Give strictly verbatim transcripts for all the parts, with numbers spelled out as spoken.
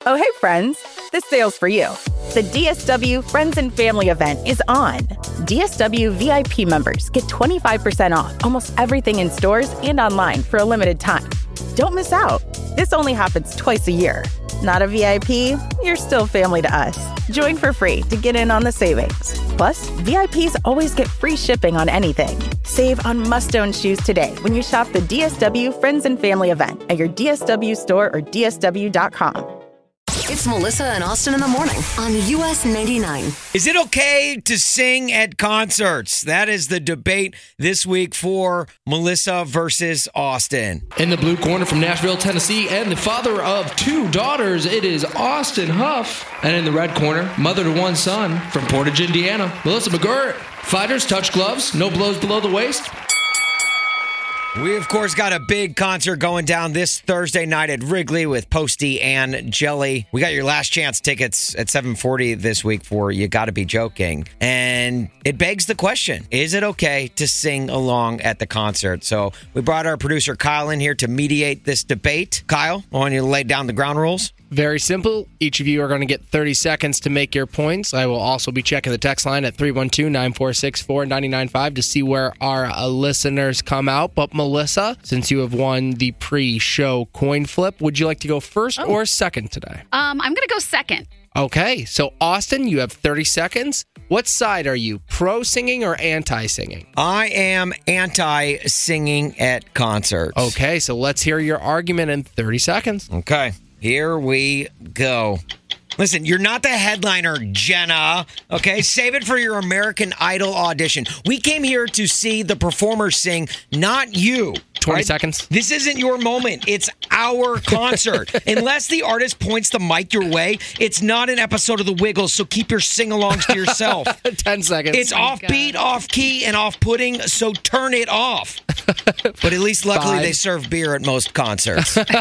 Oh, hey, friends. This sale's for you. The D S W Friends and Family event is on. D S W V I P members get twenty-five percent off almost everything in stores and online for a limited time. Don't miss out. This only happens twice a year. Not a V I P? You're still family to us. Join for free to get in on the savings. Plus, V I Ps always get free shipping on anything. Save on must-own shoes today when you shop the D S W Friends and Family event at your D S W store or D S W dot com. It's Melissa and Austin in the morning on U S ninety-nine. Is it okay to sing at concerts? That is the debate this week for Melissa versus Austin. In the blue corner from Nashville, Tennessee, and the father of two daughters, it is Austin Huff. And in the red corner, mother to one son from Portage, Indiana, Melissa McGirt. Fighters touch gloves, no blows below the waist. We, of course, got a big concert going down this Thursday night at Wrigley with Posty and Jelly. We got your last chance tickets at seven forty this week for You Gotta Be Joking. And it begs the question, is it okay to sing along at the concert? So we brought our producer Kyle in here to mediate this debate. Kyle, I want you to lay down the ground rules. Very simple. Each of you are going to get thirty seconds to make your points. I will also be checking the text line at three one two, nine four six, four nine nine five to see where our uh, listeners come out. But Melissa, since you have won the pre-show coin flip, would you like to go first oh. or second today? Um, I'm going to go second. Okay. So, Austin, you have thirty seconds. What side are you, pro-singing or anti-singing? I am anti-singing at concerts. Okay. So, let's hear your argument in thirty seconds. Okay. Here we go. Listen, you're not the headliner, Jenna. Okay, save it for your American Idol audition. We came here to see the performers sing, not you. twenty right? seconds. This isn't your moment. It's our concert. Unless the artist points the mic your way, it's not an episode of The Wiggles, so keep your sing-alongs to yourself. ten seconds. It's oh offbeat, off-key, and off-putting, so turn it off. But at least, luckily, Five. they serve beer at most concerts. Okay.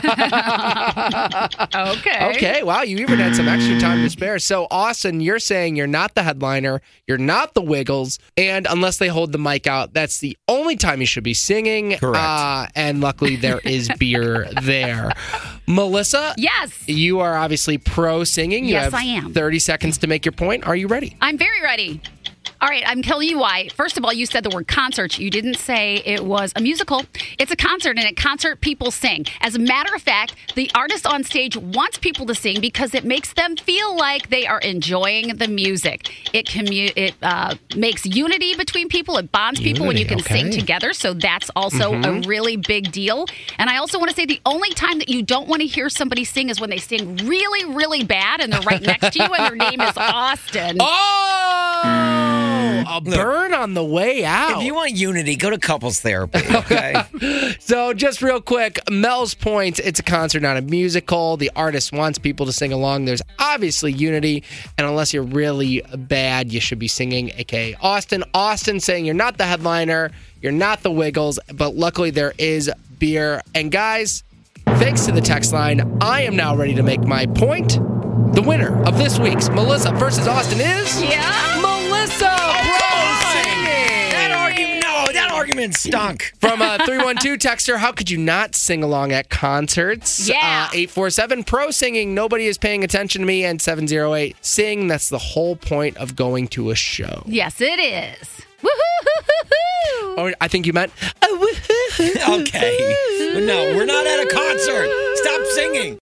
Okay, wow, you even had some extra time to spare. So, Austin, you're saying you're not the headliner, you're not the Wiggles, and unless they hold the mic out, that's the only time you should be singing. Correct. Uh, and luckily, there is beer there. Melissa? Yes. You are obviously pro singing. You Yes, have I am. thirty seconds to make your point. Are you ready? I'm very ready. All right, I'm telling you why. First of all, you said the word concert. You didn't say it was a musical. It's a concert, and at concert, people sing. As a matter of fact, the artist on stage wants people to sing because it makes them feel like they are enjoying the music. It commu- it uh, makes unity between people. It bonds people when you can Unity, okay. sing together, so that's also Mm-hmm. a really big deal. And I also want to say the only time that you don't want to hear somebody sing is when they sing really, really bad, and they're right next to you, and their name is Austin. Oh! A burn on the way out. If you want unity, go to couples therapy, okay? So just real quick, Mel's points, it's a concert, not a musical. The artist wants people to sing along. There's obviously unity, and unless you're really bad, you should be singing, a k a. Austin. Austin saying you're not the headliner, you're not the Wiggles, but luckily there is beer. And guys, thanks to the text line, I am now ready to make my point. The winner of this week's Melissa versus Austin is... Yeah? Melissa! That argument, no, that argument stunk. From uh, three one two texter, how could you not sing along at concerts? Yeah. Uh, eight four seven, pro singing, nobody is paying attention to me. And seven oh eight, sing, that's the whole point of going to a show. Yes, it is. Woo-hoo-hoo-hoo-hoo. Or I think you meant, oh, woo-hoo-hoo-hoo-hoo. Okay. No, we're not at a concert. Stop singing.